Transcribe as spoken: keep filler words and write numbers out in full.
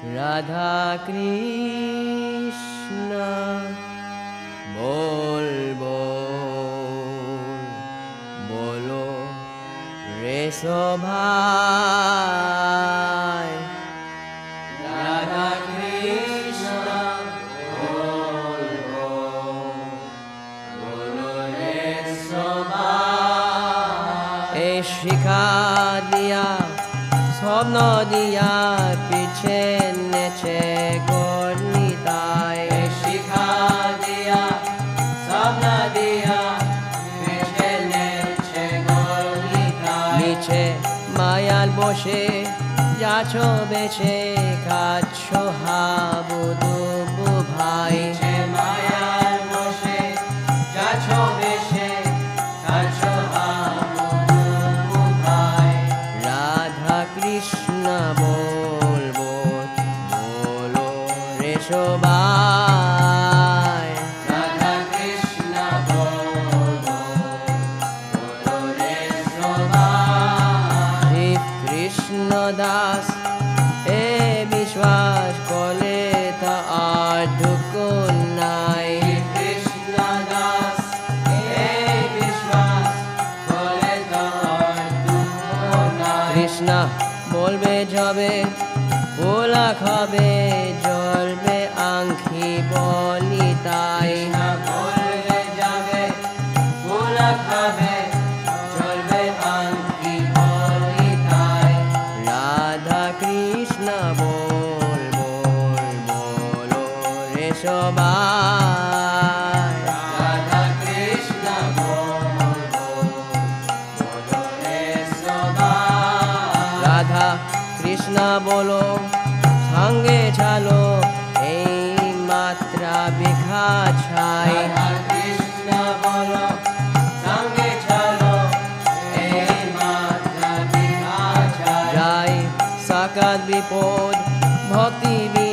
রাধা কৃষ্ণ বলবো বলো রে সভাই রাধা কৃষ্ণ বলবো বলো রে সভাই এ শিখা দিয়া স্বপ্ন দিয়া পিছে নেছে গণিতায় শিখা দিয়া স্বপ্ন দিয়া পিছে নেছে গণিতায় নিচে মায়াল বসে যাচ্ছ বেছে খাচ্ছ হাবু দুবু ভাই মায়াল বসে যাচ্ছ বেছে খাচ্ছ হাবু দুবু ভাই রাধা কৃষ্ণ বলবো বলো রে সবাই রাধা কৃষ্ণ বলবো বলো রে সবাই শ্রী কৃষ্ণ দাস এ বিশ্বাস করলে তা আর দুঃখ নাই কৃষ্ণ দাস এ বিশ্বাস করলে তা আর দুঃখ নাই কৃষ্ণ বলবে যাবে ওলা খাবে জ্বলবে আংখি বলি তাই বলবে যাবে ওলা খাবে জ্বলবে আংখি বলি তাই রাধা কৃষ্ণ বল বল বলো রে সবাই রাধা কৃষ্ণ বল বলো রে সবাই রাধা কৃষ্ণ বলো সঙ্গে চলো এই মাত্রা বিখা ছাই কৃষ্ণ বলো সঙ্গে চলো এই মাত্রা বিখা ছাই সাকাত বিপদ ভক্তি